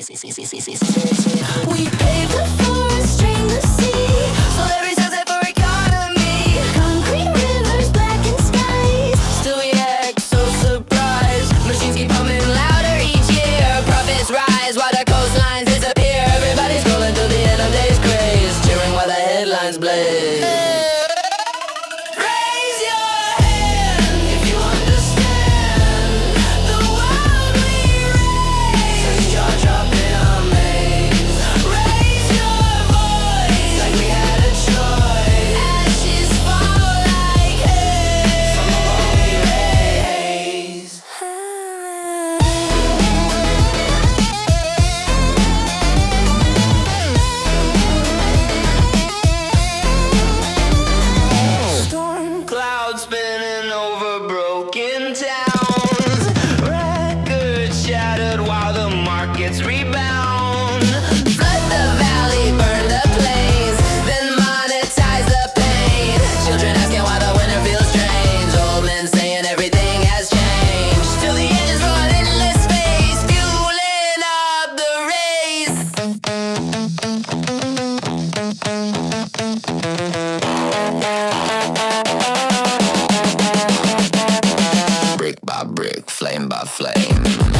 We paved the forest, drained the sea, sold every sunset for economy. Concrete rivers, blackened skies, still we act so surprised. Machines keep pumping louder each year, profits rise while the coastlines disappear. Everybody's scrolling till the end of day's craze, cheering while the headlines blaze. Raise your hand if you understand the world we raise. Says jaw-dropping amaze. Raise your voice like we had a choice. Ashes fall like haze from the war we raise. Storm clouds spinning over broken towns. Records shattered while the markets rebound. Flood the valley, burn the plains, then monetize the pain. Children asking why the winter feels strange. Old men saying everything has changed. Till the engines roar an endless space, fueling up the race. Brick by brick, flame by flame.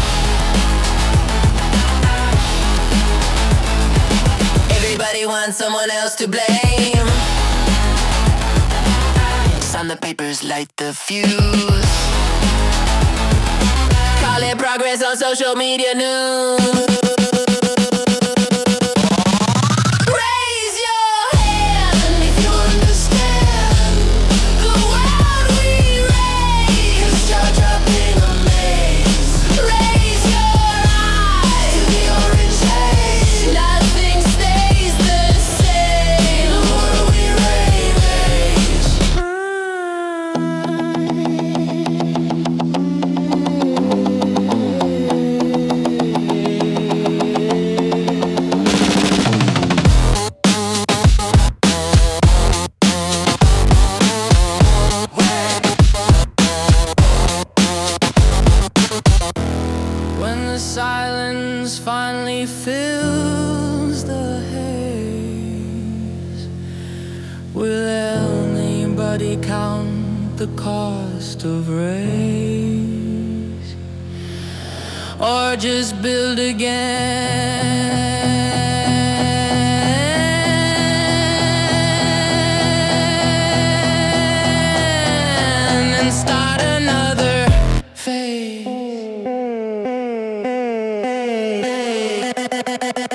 Everybody wants someone else to blame. Sign the papers, light the fuse. Call it progress on social media news. Raise your hand if you understand the world we raise. 'Cause jaw-dropping amaze. Raise your eyes to the orange haze. Nothing stays the same. The world we raise. When the silence finally fills the haze, will anybody count the cost of race? Or just build again and start another phase?